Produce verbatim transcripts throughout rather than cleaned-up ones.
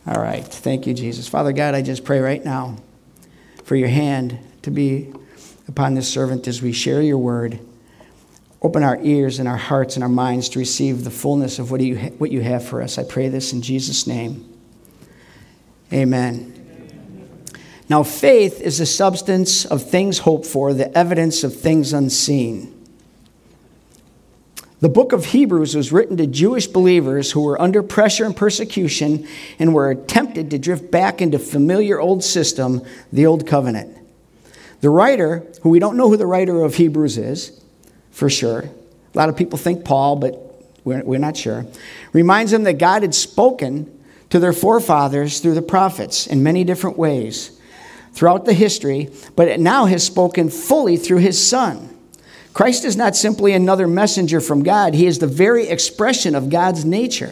All right. Thank you, Jesus. Father God, I just pray right now for your hand to be upon this servant as we share your word. Open our ears and our hearts and our minds to receive the fullness of what you, what you have for us. I pray this in Jesus' name. Amen. Now, faith is the substance of things hoped for, the evidence of things unseen. The book of Hebrews was written to Jewish believers who were under pressure and persecution and were tempted to drift back into familiar old system, the old covenant. The writer, who we don't know who the writer of Hebrews is, for sure. A lot of people think Paul, but we're, we're not sure. Reminds them that God had spoken to their forefathers through the prophets in many different ways throughout the history, but it now has spoken fully through his Son. Christ is not simply another messenger from God. He is the very expression of God's nature.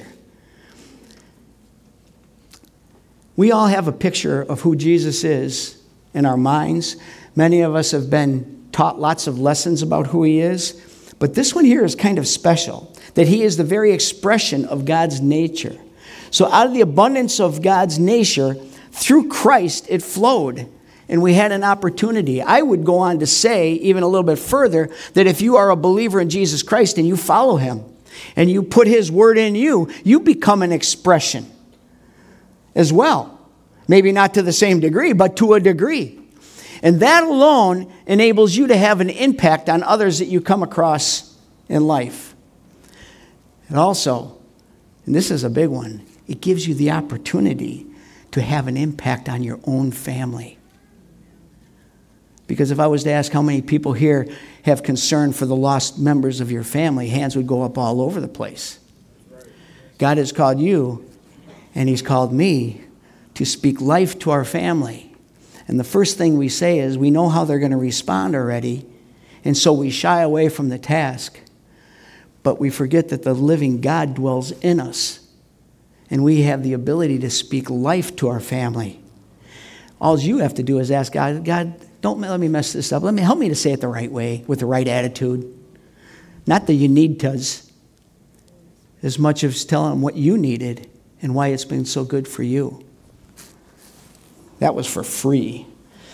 We all have a picture of who Jesus is in our minds. Many of us have been taught lots of lessons about who he is. But this one here is kind of special, that he is the very expression of God's nature. So out of the abundance of God's nature, through Christ, it flowed. And we had an opportunity. I would go on to say, even a little bit further, that if you are a believer in Jesus Christ and you follow him and you put his word in you, you become an expression as well. Maybe not to the same degree, but to a degree. And that alone enables you to have an impact on others that you come across in life. And also, and this is a big one, it gives you the opportunity to have an impact on your own family. Because if I was to ask how many people here have concern for the lost members of your family, hands would go up all over the place. God has called you, and he's called me to speak life to our family. And the first thing we say is we know how they're going to respond already, and so we shy away from the task. But we forget that the living God dwells in us, and we have the ability to speak life to our family. All you have to do is ask God, God, don't let me mess this up. Let me help me to say it the right way, with the right attitude. Not that you need to's, as much as telling them what you needed and why it's been so good for you. That was for free.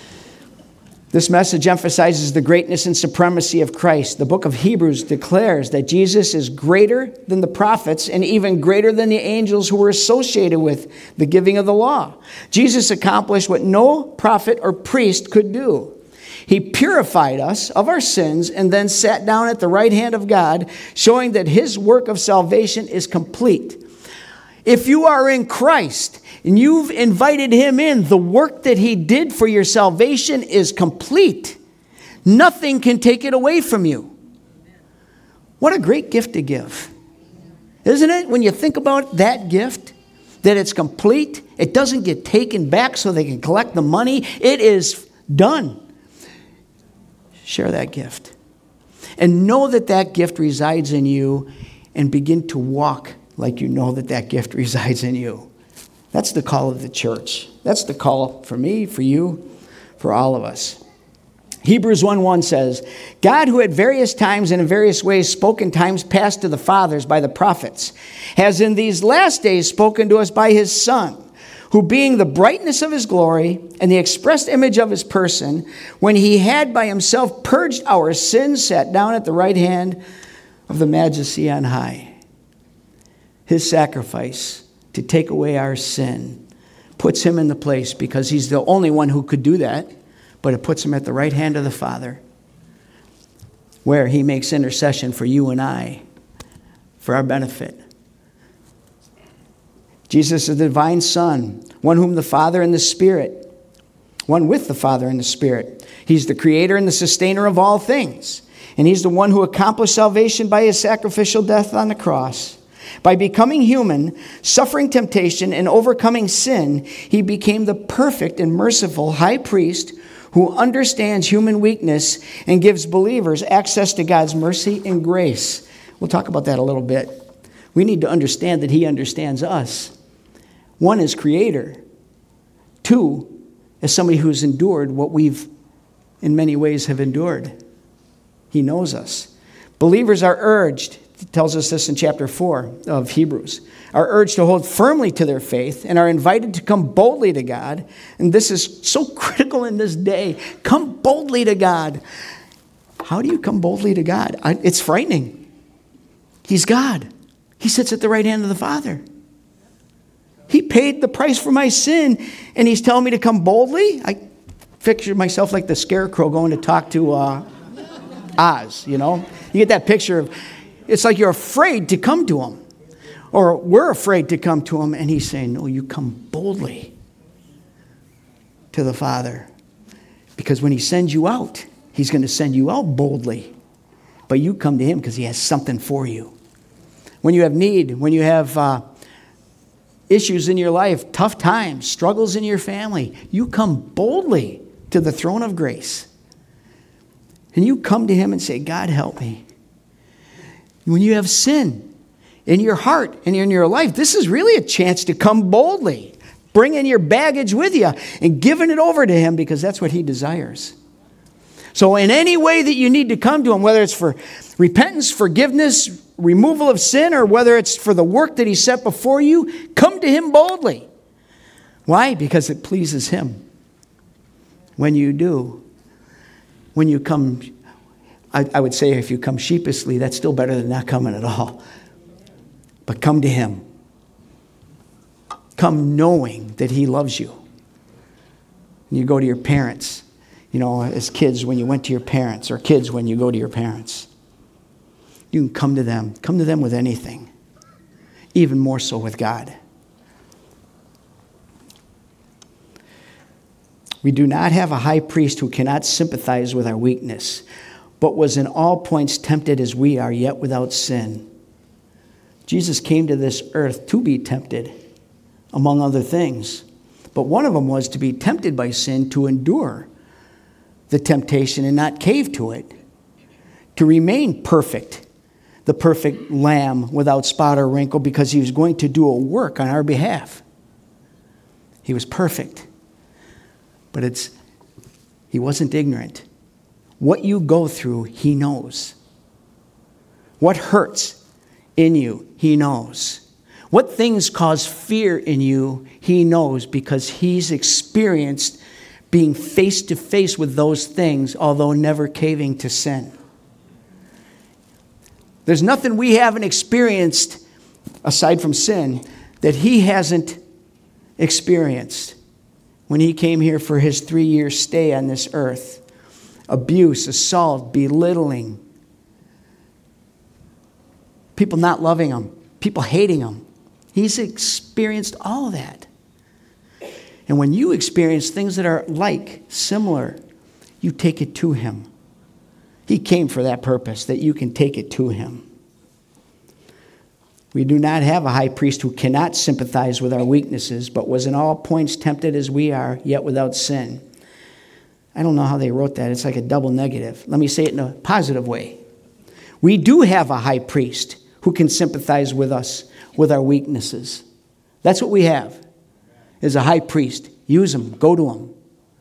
This message emphasizes the greatness and supremacy of Christ. The book of Hebrews declares that Jesus is greater than the prophets and even greater than the angels who were associated with the giving of the law. Jesus accomplished what no prophet or priest could do. He purified us of our sins and then sat down at the right hand of God, showing that his work of salvation is complete. If you are in Christ and you've invited him in, the work that he did for your salvation is complete. Nothing can take it away from you. What a great gift to give. Isn't it? When you think about that gift, that it's complete, it doesn't get taken back so they can collect the money. It is done. Share that gift. And know that that gift resides in you, and begin to walk like you know that that gift resides in you. That's the call of the church. That's the call for me, for you, for all of us. Hebrews one one says, God, who at various times and in various ways spoke in times past to the fathers by the prophets, has in these last days spoken to us by his Son, who being the brightness of his glory and the expressed image of his person, when he had by himself purged our sins, sat down at the right hand of the Majesty on high. His sacrifice to take away our sin puts him in the place, because he's the only one who could do that, but it puts him at the right hand of the Father, where he makes intercession for you and I, for our benefit. Jesus is the divine Son, one whom the Father and the Spirit, one with the Father and the Spirit. He's the creator and the sustainer of all things, and he's the one who accomplished salvation by his sacrificial death on the cross. By becoming human, suffering temptation, and overcoming sin, he became the perfect and merciful high priest who understands human weakness and gives believers access to God's mercy and grace. We'll talk about that a little bit. We need to understand that he understands us. One is creator. Two is somebody who's endured what we've in many ways have endured. He knows us. Believers are urged tells us this in chapter four of Hebrews, are urged to hold firmly to their faith and are invited to come boldly to God. And this is so critical in this day. Come boldly to God. How do you come boldly to God? I, it's frightening. He's God. He sits at the right hand of the Father. He paid the price for my sin, and he's telling me to come boldly? I picture myself like the scarecrow going to talk to uh, Oz, you know? You get that picture of, it's like you're afraid to come to him. Or we're afraid to come to him, and he's saying, no, you come boldly to the Father. Because when he sends you out, he's going to send you out boldly. But you come to him because he has something for you. When you have need, when you have uh, issues in your life, tough times, struggles in your family, you come boldly to the throne of grace. And you come to him and say, God, help me. When you have sin in your heart and in your life, this is really a chance to come boldly, bringing your baggage with you and giving it over to him, because that's what he desires. So in any way that you need to come to him, whether it's for repentance, forgiveness, removal of sin, or whether it's for the work that he set before you, come to him boldly. Why? Because it pleases him. When you do, when you come, I, I would say if you come sheepishly, that's still better than not coming at all. But come to him. Come knowing that he loves you. You go to your parents, you know, as kids when you went to your parents, or kids when you go to your parents. You can come to them. Come to them with anything. Even more so with God. We do not have a high priest who cannot sympathize with our weakness, but was in all points tempted as we are, yet without sin. Jesus came to this earth to be tempted, among other things. But one of them was to be tempted by sin, to endure the temptation and not cave to it, to remain perfect, the perfect lamb without spot or wrinkle, because he was going to do a work on our behalf. He was perfect. But it's he wasn't ignorant. What you go through, he knows. What hurts in you, he knows. What things cause fear in you, he knows, because he's experienced being face to face with those things, although never caving to sin. There's nothing we haven't experienced, aside from sin, that he hasn't experienced. When he came here for his three-year stay on this earth, abuse, assault, belittling, people not loving him, people hating him. He's experienced all of that. And when you experience things that are like, similar, you take it to him. He came for that purpose, that you can take it to him. We do not have a high priest who cannot sympathize with our weaknesses, but was in all points tempted as we are, yet without sin. I don't know how they wrote that. It's like a double negative. Let me say it in a positive way. We do have a high priest who can sympathize with us, with our weaknesses. That's what we have, is a high priest. Use him. Go to him.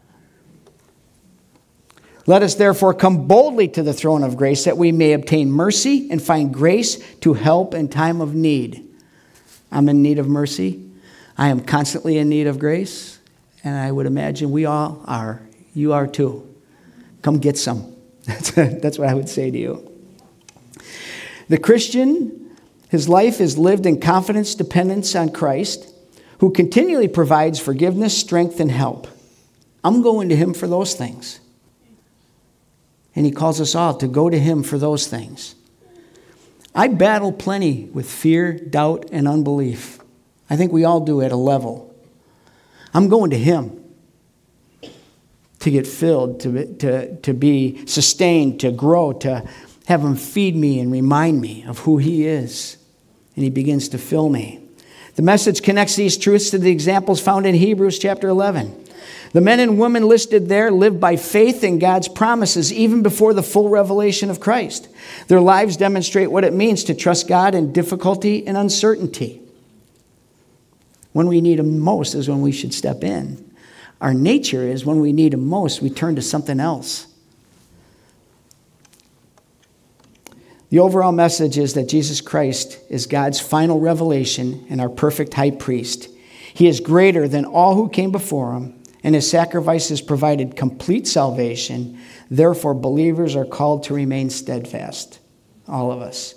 Let us therefore come boldly to the throne of grace, that we may obtain mercy and find grace to help in time of need. I'm in need of mercy. I am constantly in need of grace. And I would imagine we all are. You are too. Come get some. That's, that's what I would say to you. The Christian, his life is lived in confidence, dependence on Christ, who continually provides forgiveness, strength, and help. I'm going to him for those things. And he calls us all to go to him for those things. I battle plenty with fear, doubt, and unbelief. I think we all do at a level. I'm going to him to get filled, to, to, to be sustained, to grow, to have him feed me and remind me of who he is. And he begins to fill me. The message connects these truths to the examples found in Hebrews chapter eleven. The men and women listed there lived by faith in God's promises even before the full revelation of Christ. Their lives demonstrate what it means to trust God in difficulty and uncertainty. When we need him most is when we should step in. Our nature is when we need him most, we turn to something else. The overall message is that Jesus Christ is God's final revelation and our perfect high priest. He is greater than all who came before him, and his sacrifices provided complete salvation. Therefore, believers are called to remain steadfast, all of us.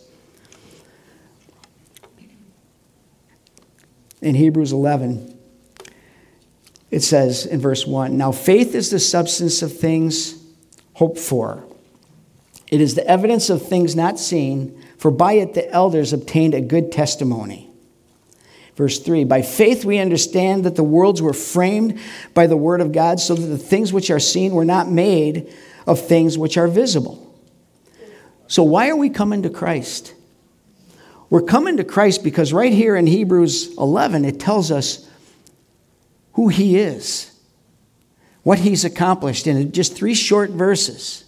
In Hebrews eleven, it says in verse one, "Now faith is the substance of things hoped for. It is the evidence of things not seen, for by it the elders obtained a good testimony." Verse three, "By faith we understand that the worlds were framed by the word of God, so that the things which are seen were not made of things which are visible." So why are we coming to Christ? We're coming to Christ because right here in Hebrews eleven, it tells us who he is, what he's accomplished in just three short verses.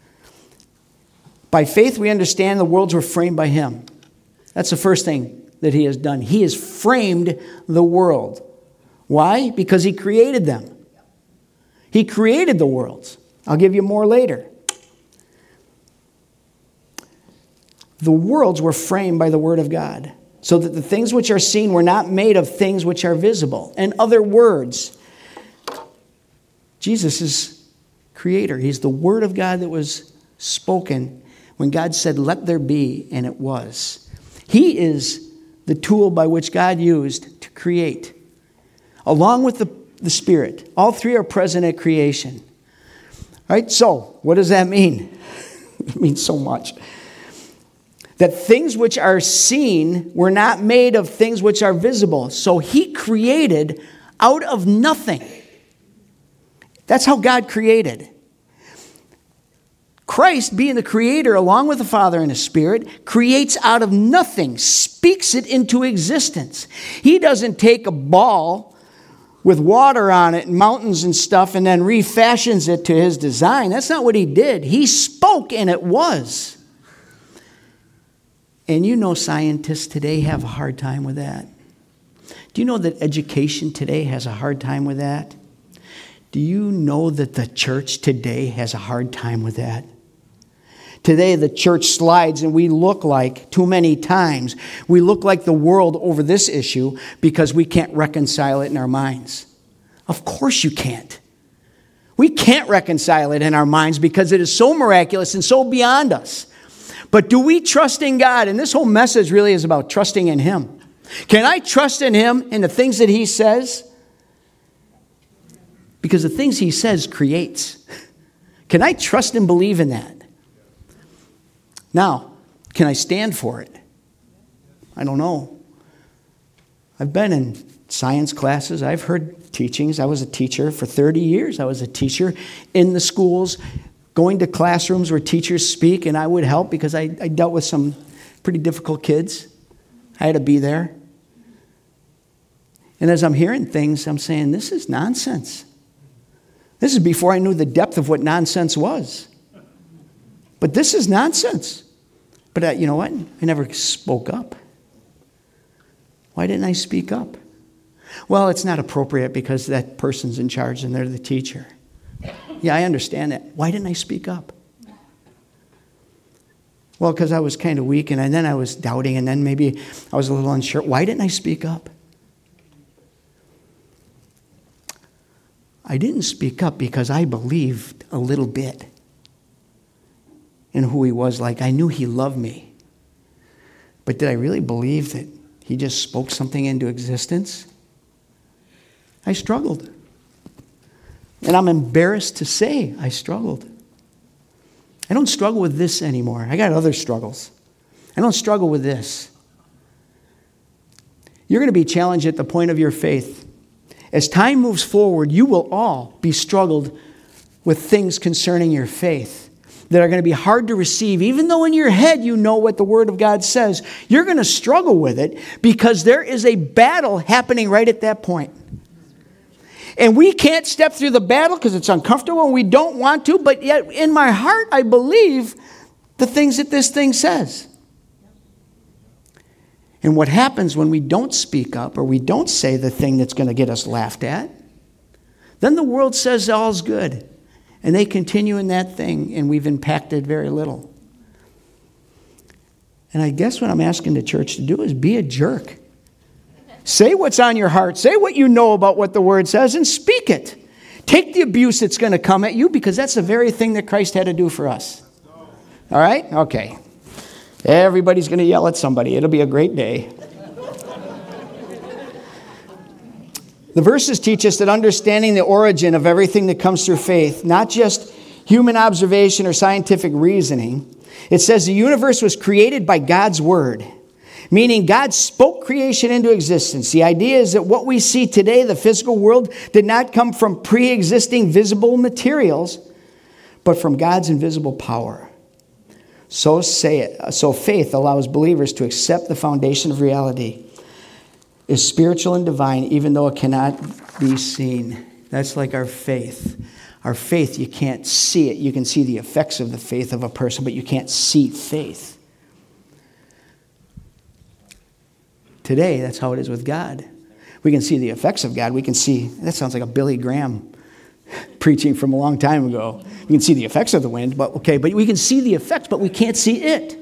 By faith we understand the worlds were framed by him. That's the first thing that he has done. He has framed the world. Why? Because he created them. He created the worlds. I'll give you more later. The worlds were framed by the word of God, so that the things which are seen were not made of things which are visible. In other words, Jesus is creator. He's the word of God that was spoken when God said, "Let there be," and it was. He is the tool by which God used to create, along with the, the Spirit. All three are present at creation. All right, so what does that mean? It means so much. That things which are seen were not made of things which are visible. So he created out of nothing. That's how God created. Christ, being the creator along with the Father and the Spirit, creates out of nothing, speaks it into existence. He doesn't take a ball with water on it and mountains and stuff and then refashions it to his design. That's not what he did. He spoke and it was. And you know scientists today have a hard time with that. Do you know that education today has a hard time with that? Do you know that the church today has a hard time with that? Today the church slides and we look like, too many times, we look like the world over this issue because we can't reconcile it in our minds. Of course you can't. We can't reconcile it in our minds because it is so miraculous and so beyond us. But do we trust in God? And this whole message really is about trusting in him. Can I trust in him and the things that he says? Because the things he says creates. Can I trust and believe in that? Now, can I stand for it? I don't know. I've been in science classes. I've heard teachings. I was a teacher for thirty years. I was a teacher in the schools, going to classrooms where teachers speak, and I would help because I, I dealt with some pretty difficult kids. I had to be there. And as I'm hearing things, I'm saying, this is nonsense. This is before I knew the depth of what nonsense was. But this is nonsense. But uh, you know what? I never spoke up. Why didn't I speak up? Well, it's not appropriate because that person's in charge and they're the teacher. Yeah, I understand that. Why didn't I speak up? Well, because I was kind of weak, and then I was doubting, and then maybe I was a little unsure. Why didn't I speak up? I didn't speak up because I believed a little bit in who he was like. I knew he loved me. But did I really believe that he just spoke something into existence? I struggled. And I'm embarrassed to say I struggled. I don't struggle with this anymore. I got other struggles. I don't struggle with this. You're going to be challenged at the point of your faith. As time moves forward, you will all be struggled with things concerning your faith that are going to be hard to receive. Even though in your head you know what the Word of God says, you're going to struggle with it because there is a battle happening right at that point. And we can't step through the battle because it's uncomfortable and we don't want to, but yet in my heart I believe the things that this thing says. And what happens when we don't speak up or we don't say the thing that's going to get us laughed at? Then the world says all's good. And they continue in that thing, and we've impacted very little. And I guess what I'm asking the church to do is be a jerk. Say what's on your heart. Say what you know about what the Word says and speak it. Take the abuse that's going to come at you, because that's the very thing that Christ had to do for us. All right? Okay. Everybody's going to yell at somebody. It'll be a great day. The verses teach us that understanding the origin of everything that comes through faith, not just human observation or scientific reasoning, it says the universe was created by God's Word, meaning God spoke creation into existence. The idea is that what we see today, the physical world, did not come from pre-existing visible materials, but from God's invisible power. So say it. So faith allows believers to accept the foundation of reality is spiritual and divine, even though it cannot be seen. That's like our faith. Our faith, you can't see it. You can see the effects of the faith of a person, but you can't see faith. Today, that's how it is with God. We can see the effects of God. We can see, that sounds like a Billy Graham preaching from a long time ago. We can see the effects of the wind, but okay, but we can see the effects, but we can't see it.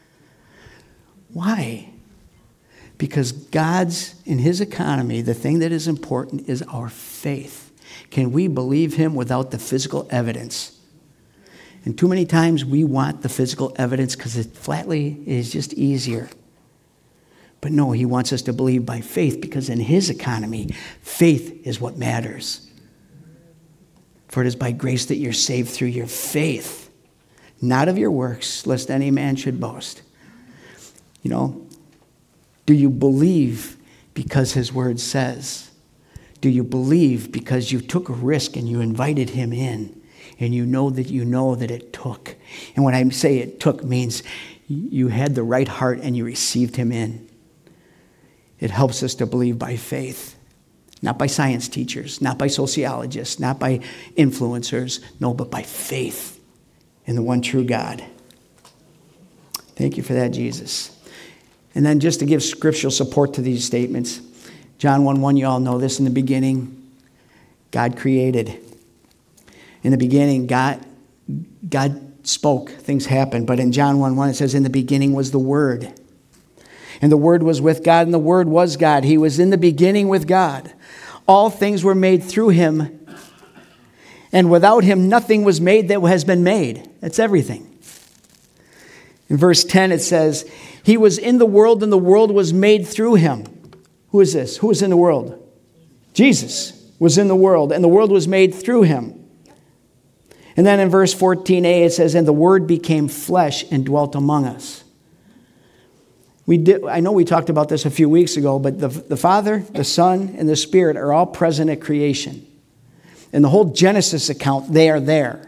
Why? Because God's, in His economy, the thing that is important is our faith. Can we believe Him without the physical evidence? And too many times we want the physical evidence because it flatly is just easier. But no, He wants us to believe by faith, because in His economy, faith is what matters. For it is by grace that you're saved through your faith, not of your works, lest any man should boast. You know, do you believe because His Word says? Do you believe because you took a risk and you invited Him in, and you know that you know that it took? And when I say it took, means you had the right heart and you received Him in. It helps us to believe by faith, not by science teachers, not by sociologists, not by influencers, no, but by faith in the one true God. Thank you for that, Jesus. And then just to give scriptural support to these statements, John one one, you all know this. In the beginning, God created. In the beginning, God, God spoke. Things happened. But in John one one, it says, in the beginning was the Word. And the Word was with God, and the Word was God. He was in the beginning with God. All things were made through Him. And without Him, nothing was made that has been made. That's everything. In verse ten, it says, He was in the world, and the world was made through Him. Who is this? Who is in the world? Jesus was in the world, and the world was made through Him. And then in verse fourteen a, it says, and the Word became flesh and dwelt among us. We did, I know we talked about this a few weeks ago, but the, the Father, the Son, and the Spirit are all present at creation. In the whole Genesis account, they are there.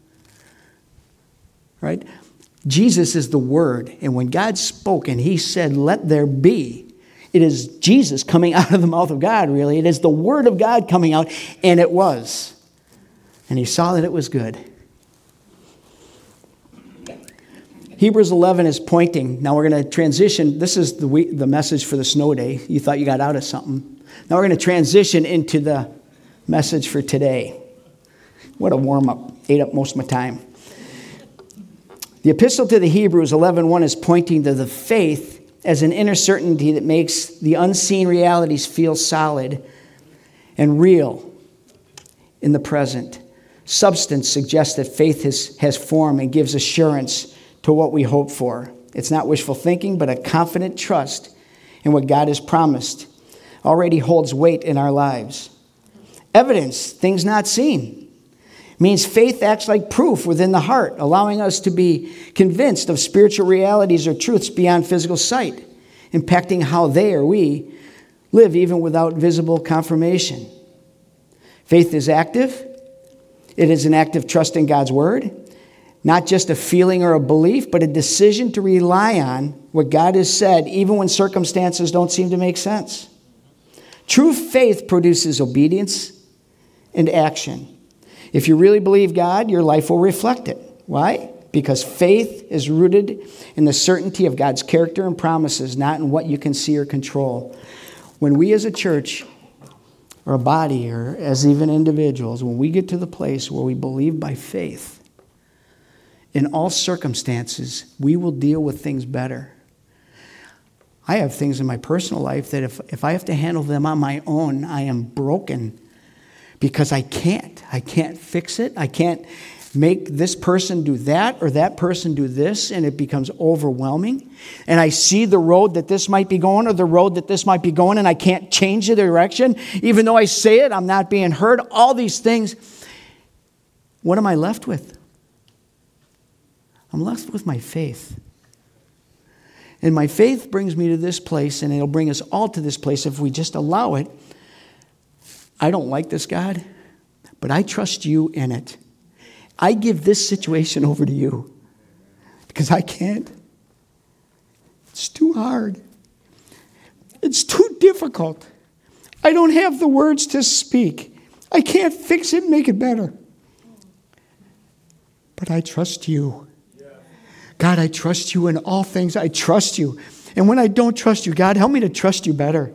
Right? Jesus is the Word. And when God spoke and He said, let there be, it is Jesus coming out of the mouth of God, really. It is the Word of God coming out, and it was. And He saw that it was good. Hebrews eleven is pointing. Now we're going to transition. This is the week, the message for the snow day. You thought you got out of something. Now we're going to transition into the message for today. What a warm-up. Ate up most of my time. The epistle to the Hebrews, eleven one, is pointing to the faith as an inner certainty that makes the unseen realities feel solid and real in the present. Substance suggests that faith has, has form and gives assurance to what we hope for. It's not wishful thinking, but a confident trust in what God has promised already holds weight in our lives. Evidence, things not seen, means faith acts like proof within the heart, allowing us to be convinced of spiritual realities or truths beyond physical sight, impacting how they or we live even without visible confirmation. Faith is active. It is an active trust in God's Word. Not just a feeling or a belief, but a decision to rely on what God has said, even when circumstances don't seem to make sense. True faith produces obedience and action. If you really believe God, your life will reflect it. Why? Because faith is rooted in the certainty of God's character and promises, not in what you can see or control. When we as a church or a body or as even individuals, when we get to the place where we believe by faith, in all circumstances, we will deal with things better. I have things in my personal life that if, if I have to handle them on my own, I am broken because I can't. I can't fix it. I can't make this person do that or that person do this, and it becomes overwhelming. And I see the road that this might be going or the road that this might be going, and I can't change the direction. Even though I say it, I'm not being heard. All these things. What am I left with? I'm left with my faith. And my faith brings me to this place, and it'll bring us all to this place if we just allow it. I don't like this, God, but I trust you in it. I give this situation over to you because I can't. It's too hard. It's too difficult. I don't have the words to speak. I can't fix it and make it better. But I trust you. God, I trust you in all things. I trust you. And when I don't trust you, God, help me to trust you better.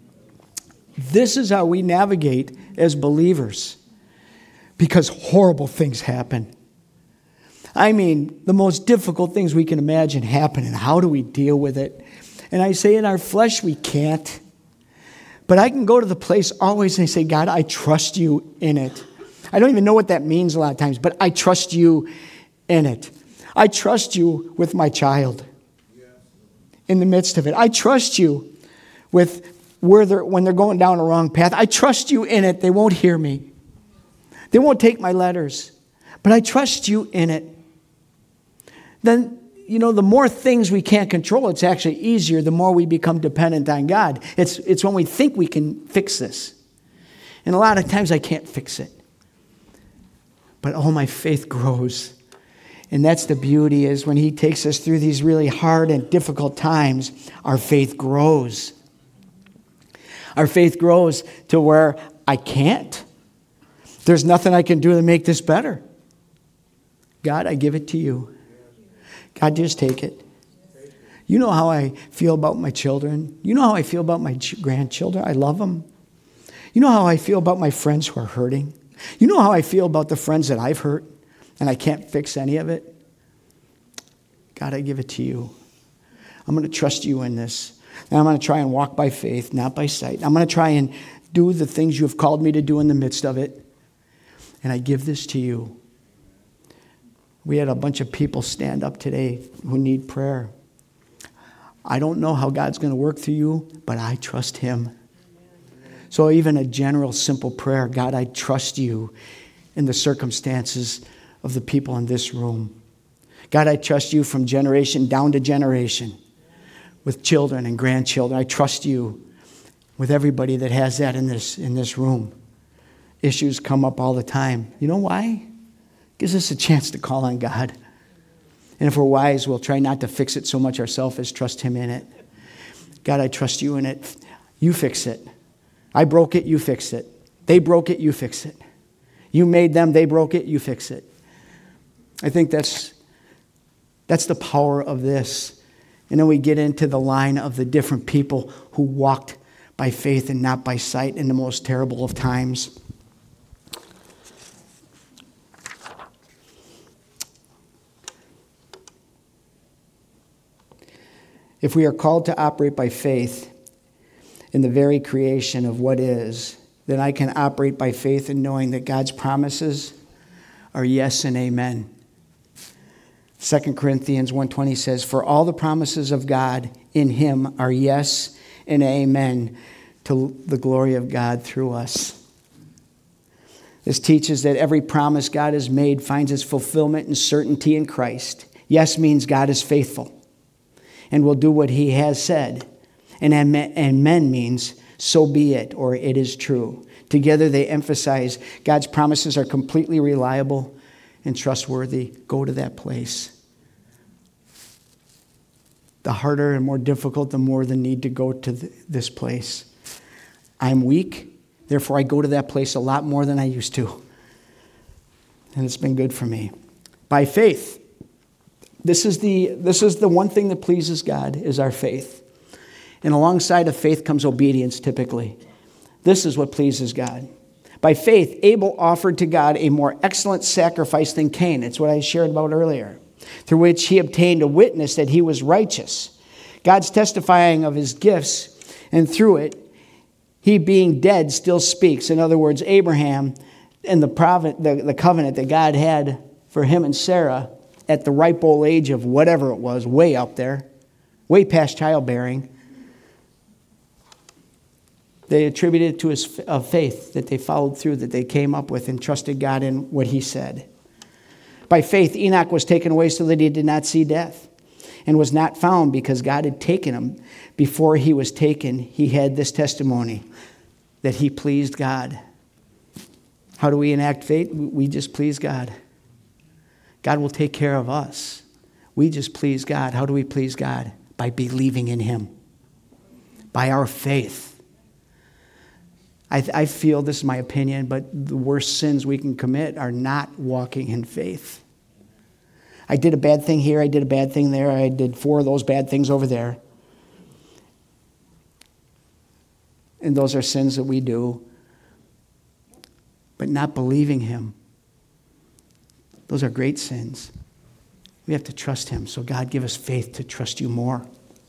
This is how we navigate as believers. Because horrible things happen. I mean, the most difficult things we can imagine happen, and how do we deal with it? And I say in our flesh, we can't. But I can go to the place always and I say, God, I trust you in it. I don't even know what that means a lot of times, but I trust you in it. I trust you with my child in the midst of it. I trust you with where they're, when they're going down a wrong path. I trust you in it. They won't hear me. They won't take my letters, but I trust you in it. Then, you know, the more things we can't control, it's actually easier the more we become dependent on God. It's, it's when we think we can fix this. And a lot of times I can't fix it. But oh, my faith grows. And that's the beauty, is when he takes us through these really hard and difficult times, our faith grows. Our faith grows to where I can't. There's nothing I can do to make this better. God, I give it to you. God, just take it. You know how I feel about my children. You know how I feel about my grandchildren. I love them. You know how I feel about my friends who are hurting. You know how I feel about the friends that I've hurt and I can't fix any of it. God, I give it to you. I'm going to trust you in this. And I'm going to try and walk by faith, not by sight. I'm going to try and do the things you have called me to do in the midst of it. And I give this to you. We had a bunch of people stand up today who need prayer. I don't know how God's going to work through you, but I trust him. So even a general, simple prayer, God, I trust you in the circumstances of the people in this room. God, I trust you from generation down to generation with children and grandchildren. I trust you with everybody that has that in this, in this room. Issues come up all the time. You know why? It gives us a chance to call on God. And if we're wise, we'll try not to fix it so much ourselves as trust him in it. God, I trust you in it. You fix it. I broke it, you fix it. They broke it, you fix it. You made them, they broke it, you fix it. I think that's, that's the power of this. And then we get into the line of the different people who walked by faith and not by sight in the most terrible of times. If we are called to operate by faith in the very creation of what is, then I can operate by faith in knowing that God's promises are yes and amen. Second Corinthians one twenty says, "For all the promises of God in him are yes and amen to the glory of God through us." This teaches that every promise God has made finds its fulfillment and certainty in Christ. Yes means God is faithful and will do what he has said. And amen means so be it, or it is true. Together they emphasize God's promises are completely reliable and trustworthy. Go to that place. The harder and more difficult, the more the need to go to th- this place. I'm weak, therefore I go to that place a lot more than I used to. And it's been good for me. By faith. This is the this is the one thing that pleases God, is our faith. And alongside of faith comes obedience, typically. This is what pleases God. By faith, Abel offered to God a more excellent sacrifice than Cain. It's what I shared about earlier. Through which he obtained a witness that he was righteous, God's testifying of his gifts, and through it, he being dead still speaks. In other words, Abraham and the, provi- the, the covenant that God had for him and Sarah at the ripe old age of whatever it was, way up there, way past childbearing, they attributed it to his of faith that they followed through, that they came up with and trusted God in what he said. By faith, Enoch was taken away so that he did not see death, and was not found because God had taken him. Before he was taken, he had this testimony that he pleased God. How do we enact faith? We just please God. God will take care of us. We just please God. How do we please God? By believing in him. By our faith. I, I feel, this is my opinion, but the worst sins we can commit are not walking in faith. I did a bad thing here, I did a bad thing there, I did four of those bad things over there. And those are sins that we do. But not believing him, those are great sins. We have to trust him. So God, give us faith to trust you more.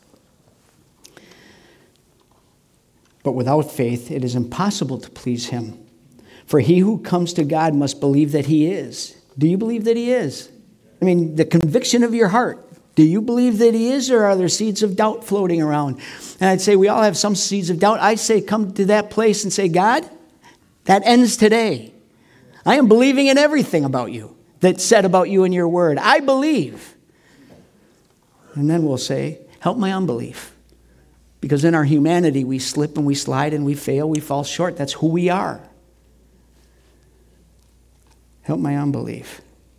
But without faith, it is impossible to please him. For he who comes to God must believe that he is. Do you believe that he is? I mean, the conviction of your heart. Do you believe that he is, or are there seeds of doubt floating around? And I'd say we all have some seeds of doubt. I say come to that place and say, God, that ends today. I am believing in everything about you that's said about you in your word. I believe. And then we'll say, help my unbelief. Because in our humanity, we slip and we slide and we fail, we fall short. That's who we are. Help my unbelief.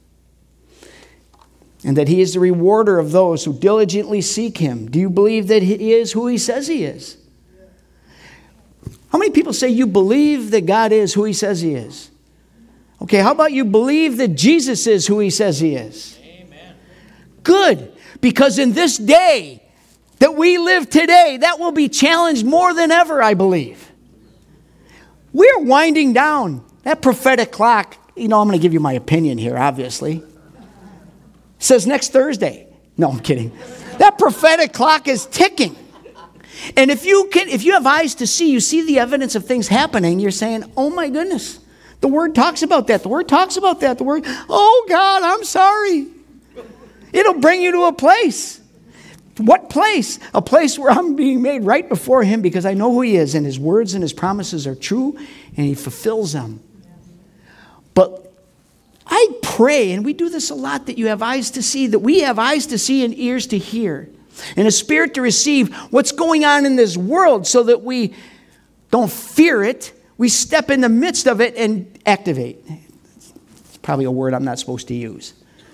And that he is the rewarder of those who diligently seek him. Do you believe that he is who he says he is? How many people say you believe that God is who he says he is? Okay, how about you believe that Jesus is who he says he is? Amen. Good, because in this day that we live today, that will be challenged more than ever, I believe. We're winding down. That prophetic clock, you know, I'm going to give you my opinion here, obviously. It says next Thursday. No, I'm kidding. That prophetic clock is ticking. And if you can, if you have eyes to see, you see the evidence of things happening, you're saying, oh my goodness, the word talks about that. The word talks about that. The word, oh God, I'm sorry. It'll bring you to a place. What place? A place where I'm being made right before him because I know who he is and his words and his promises are true and he fulfills them. But I pray, and we do this a lot, that you have eyes to see, that we have eyes to see and ears to hear, and a spirit to receive what's going on in this world so that we don't fear it. We step in the midst of it and activate. It's probably a word I'm not supposed to use.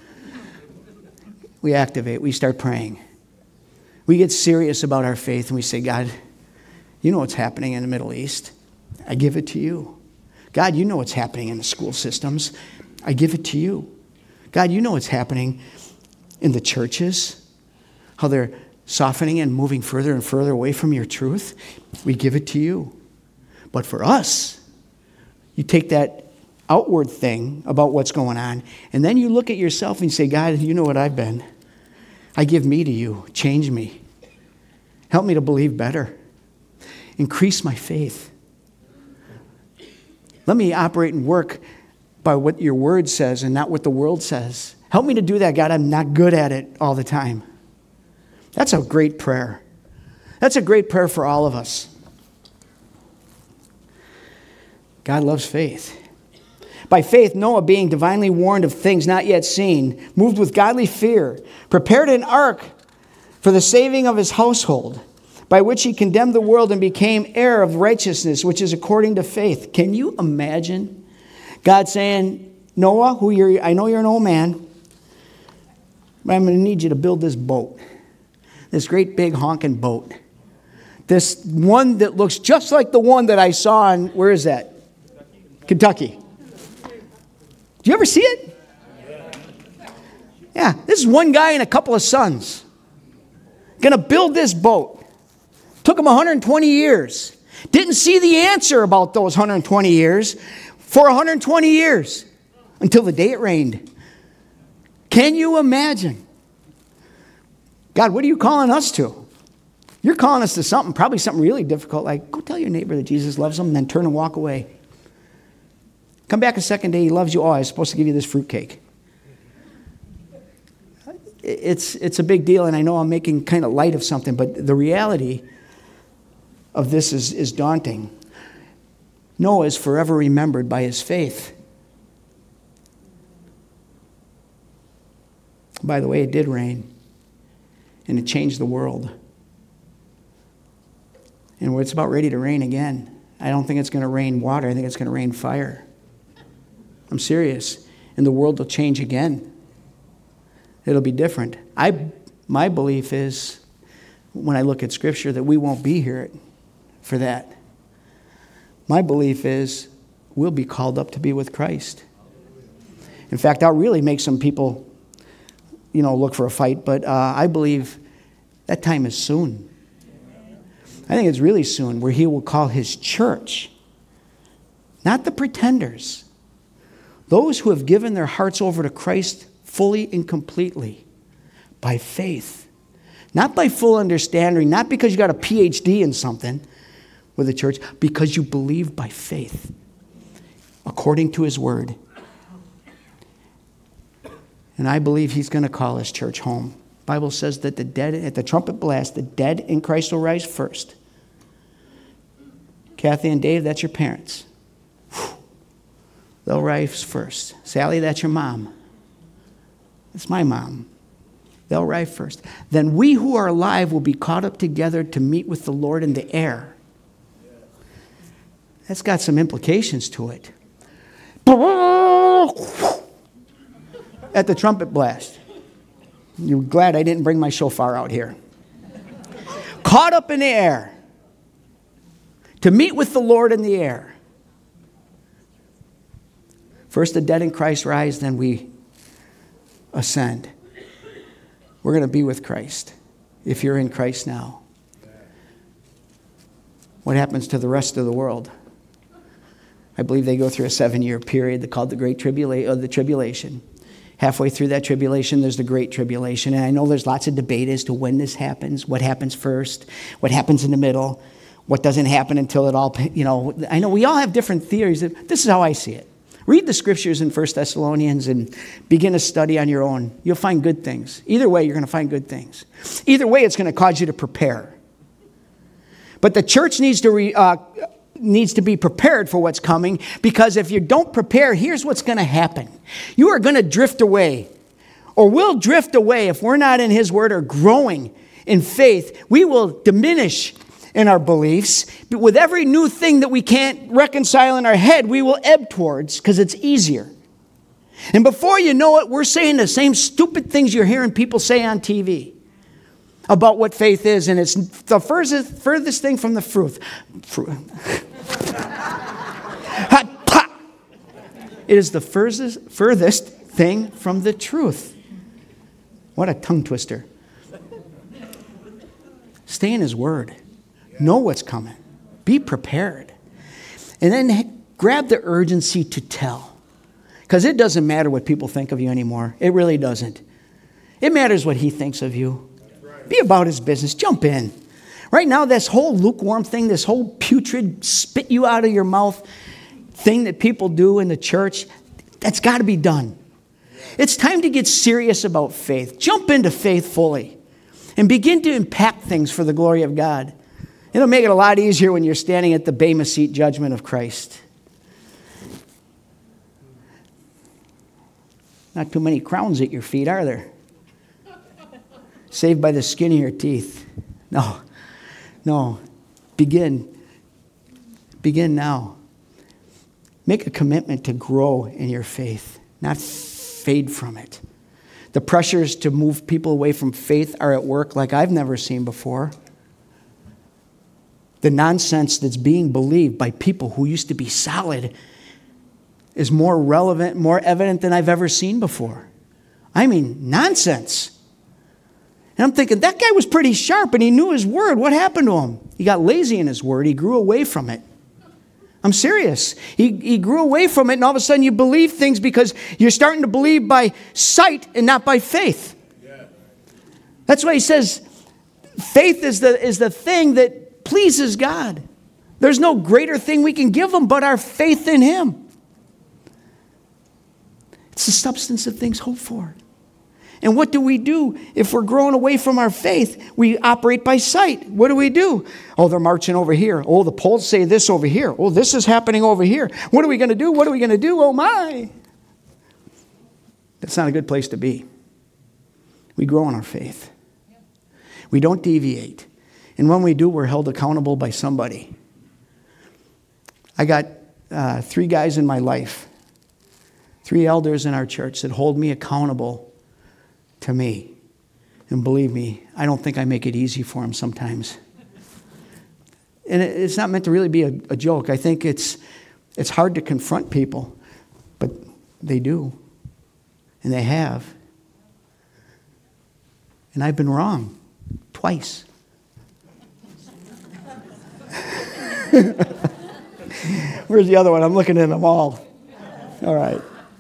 We activate. We start praying. We get serious about our faith and we say, God, you know what's happening in the Middle East. I give it to you. God, you know what's happening in the school systems. I give it to you. God, you know what's happening in the churches, how they're softening and moving further and further away from your truth. We give it to you. But for us, you take that outward thing about what's going on, and then you look at yourself and you say, God, you know what I've been. I give me to you. Change me. Help me to believe better. Increase my faith. Let me operate and work by what your word says and not what the world says. Help me to do that, God. I'm not good at it all the time. That's a great prayer. That's a great prayer for all of us. God loves faith. By faith, Noah, being divinely warned of things not yet seen, moved with godly fear, prepared an ark for the saving of his household, by which he condemned the world and became heir of righteousness, which is according to faith. Can you imagine God saying, Noah, who you're, I know you're an old man, but I'm going to need you to build this boat, this great big honking boat, this one that looks just like the one that I saw in, where is that? Kentucky. Do you ever see it? Yeah, this is one guy and a couple of sons. Going to build this boat. Took him one hundred twenty years. Didn't see the answer about those one hundred twenty years for one hundred twenty years until the day it rained. Can you imagine? God, what are you calling us to? You're calling us to something, probably something really difficult, like go tell your neighbor that Jesus loves them, then turn and walk away. Come back a second day, he loves you. Oh, I was supposed to give you this fruitcake. It's, it's a big deal, and I know I'm making kind of light of something, but the reality of this is, is daunting. Noah is forever remembered by his faith. By the way, it did rain, and it changed the world. And it's about ready to rain again. I don't think it's going to rain water. I think it's going to rain fire. I'm serious. And the world will change again. It'll be different. I, my belief is, when I look at Scripture, that we won't be here for that. My belief is we'll be called up to be with Christ. In fact, I'll really make some people, you know, look for a fight. But uh, I believe that time is soon. I think it's really soon, where he will call his church, not the pretenders, those who have given their hearts over to Christ fully and completely by faith, not by full understanding, not because you got a P H D in something with the church, because you believe by faith, according to his word. And I believe he's going to call his church home. The Bible says that the dead, at the trumpet blast, the dead in Christ will rise first. Kathy and Dave, that's your parents. Whew. They'll rise first. Sally, that's your mom. That's my mom. They'll rise first. Then we who are alive will be caught up together to meet with the Lord in the air. That's got some implications to it. At the trumpet blast. You're glad I didn't bring my shofar out here. Caught up in the air. To meet with the Lord in the air. First the dead in Christ rise, then we ascend. We're going to be with Christ if you're in Christ now. What happens to the rest of the world? I believe they go through a seven-year period called the Great Tribula- uh, the Tribulation. Halfway through that tribulation, there's the Great Tribulation. And I know there's lots of debate as to when this happens, what happens first, what happens in the middle, what doesn't happen until it all, you know. I know we all have different theories. This is how I see it. Read the scriptures in First Thessalonians and begin a study on your own. You'll find good things. Either way, you're going to find good things. Either way, it's going to cause you to prepare. But the church needs to re, uh, needs to be prepared for what's coming, because if you don't prepare, here's what's going to happen. You are going to drift away, or we'll drift away if we're not in his word or growing in faith. We will diminish in our beliefs. But with every new thing that we can't reconcile in our head, we will ebb towards because it's easier. And before you know it, we're saying the same stupid things you're hearing people say on T V about what faith is. And it's the furthest, furthest thing from the truth. It is the furthest, furthest thing from the truth. What a tongue twister. Stay in his word. Know what's coming. Be prepared. And then grab the urgency to tell. Because it doesn't matter what people think of you anymore. It really doesn't. It matters what he thinks of you. Be about his business. Jump in. Right now, this whole lukewarm thing, this whole putrid spit you out of your mouth thing that people do in the church, that's got to be done. It's time to get serious about faith. Jump into faith fully. And begin to impact things for the glory of God. It'll make it a lot easier when you're standing at the Bema Seat judgment of Christ. Not too many crowns at your feet, are there? Saved by the skin of your teeth. No, no. Begin. Begin now. Make a commitment to grow in your faith, not fade from it. The pressures to move people away from faith are at work like I've never seen before. The nonsense that's being believed by people who used to be solid is more relevant, more evident than I've ever seen before. I mean, nonsense. And I'm thinking, that guy was pretty sharp and he knew his word. What happened to him? He got lazy in his word. He grew away from it. I'm serious. He, he grew away from it, and all of a sudden you believe things because you're starting to believe by sight and not by faith. Yeah. That's why he says, Faith is the, is the thing that pleases God. There's no greater thing we can give him but our faith in him. It's the substance of things hoped for. And what do we do if we're growing away from our faith? We operate by sight. What do we do? Oh, they're marching over here. Oh, the polls say this over here. Oh, this is happening over here. What are we going to do? What are we going to do? Oh, my. That's not a good place to be. We grow in our faith. We don't deviate. And when we do, we're held accountable by somebody. I got uh, three guys in my life, three elders in our church that hold me accountable to me. And believe me, I don't think I make it easy for them sometimes. And it's not meant to really be a, a joke. I think it's it's hard to confront people, but they do. And they have. And I've been wrong twice. Where's the other one? I'm looking at them all. All right.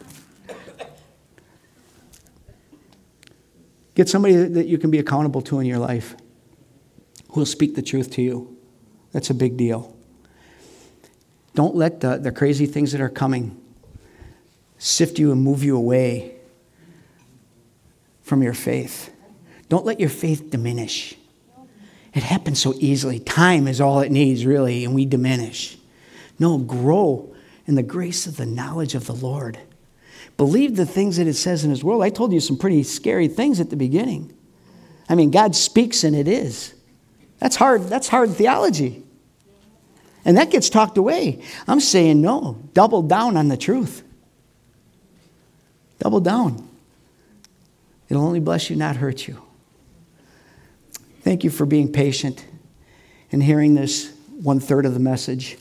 Get somebody that you can be accountable to in your life who will speak the truth to you. That's a big deal. Don't let the, the crazy things that are coming sift you and move you away from your faith. Don't let your faith diminish. It happens so easily. Time is all it needs, really, and we diminish. No, grow in the grace of the knowledge of the Lord. Believe the things that it says in his word. I told you some pretty scary things at the beginning. I mean, God speaks and it is. That's hard. That's hard theology. And that gets talked away. I'm saying no. Double down on the truth. Double down. It'll only bless you, not hurt you. Thank you for being patient and hearing this one third of the message.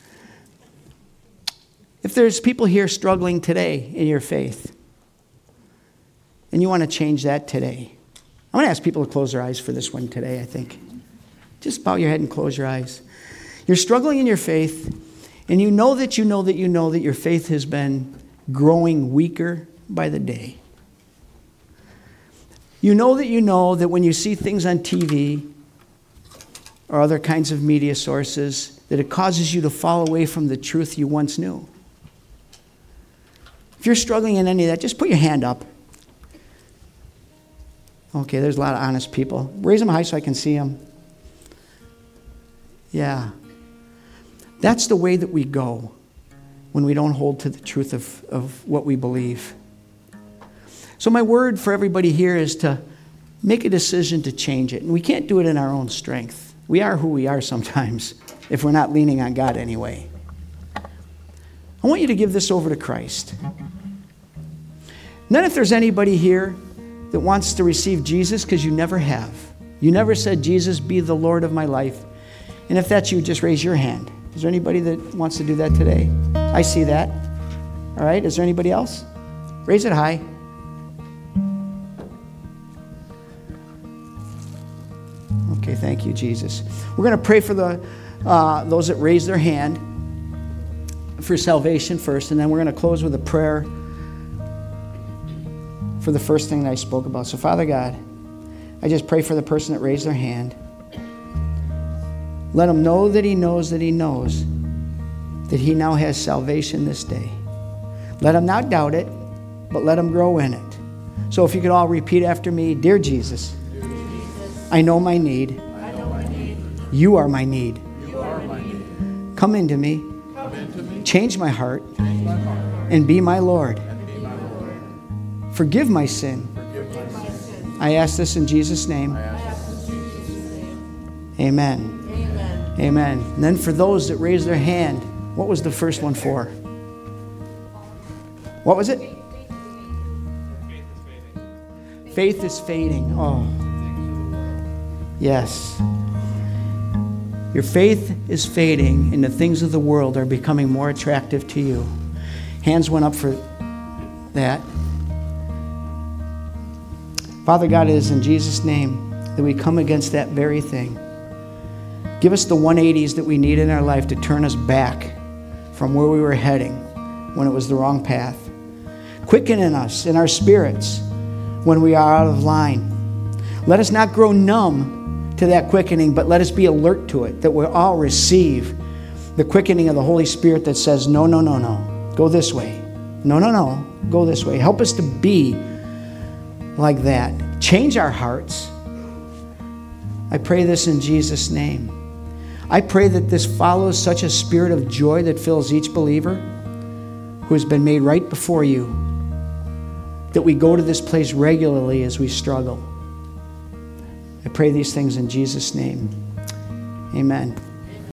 If there's people here struggling today in your faith, and you want to change that today, I'm going to ask people to close their eyes for this one today, I think. Just bow your head and close your eyes. You're struggling in your faith, and you know that you know that you know that your faith has been growing weaker by the day. You know that you know that when you see things on T V or other kinds of media sources, that it causes you to fall away from the truth you once knew. If you're struggling in any of that, just put your hand up. Okay, there's a lot of honest people. Raise them high so I can see them. Yeah. That's the way that we go when we don't hold to the truth of, of what we believe. So my word for everybody here is to make a decision to change it. And we can't do it in our own strength. We are who we are sometimes if we're not leaning on God anyway. I want you to give this over to Christ. And then if there's anybody here that wants to receive Jesus because you never have, you never said, Jesus, be the Lord of my life. And if that's you, just raise your hand. Is there anybody that wants to do that today? I see that. All right, is there anybody else? Raise it high. Okay, thank you, Jesus. We're going to pray for the uh, those that raise their hand for salvation first, and then we're going to close with a prayer for the first thing that I spoke about. So, Father God, I just pray for the person that raised their hand. Let him know that he knows that he knows that he now has salvation this day. Let him not doubt it, but let him grow in it. So if you could all repeat after me, Dear Jesus, Dear Jesus I know my need. I know my need. You are my need. You are my need. Come into me. Come into me. Change my heart. Change my heart. And be my Lord. And be my Lord. Forgive my sin. Forgive my sin. I ask this in Jesus' name. I ask this in Jesus' name. Amen. Amen. Amen. And then for those that raised their hand, what was the first one for? What was it? Faith is fading. Oh. Yes. Your faith is fading and the things of the world are becoming more attractive to you. Hands went up for that. Father God, it is in Jesus' name that we come against that very thing. Give us the one eighties that we need in our life to turn us back from where we were heading when it was the wrong path. Quicken in us, in our spirits, when we are out of line. Let us not grow numb to that quickening, but let us be alert to it, that we'll all receive the quickening of the Holy Spirit that says, no, no, no, no, go this way. No, no, no, go this way. Help us to be like that. Change our hearts. I pray this in Jesus' name. I pray that this follows such a spirit of joy that fills each believer who has been made right before you, that we go to this place regularly as we struggle. I pray these things in Jesus' name. Amen.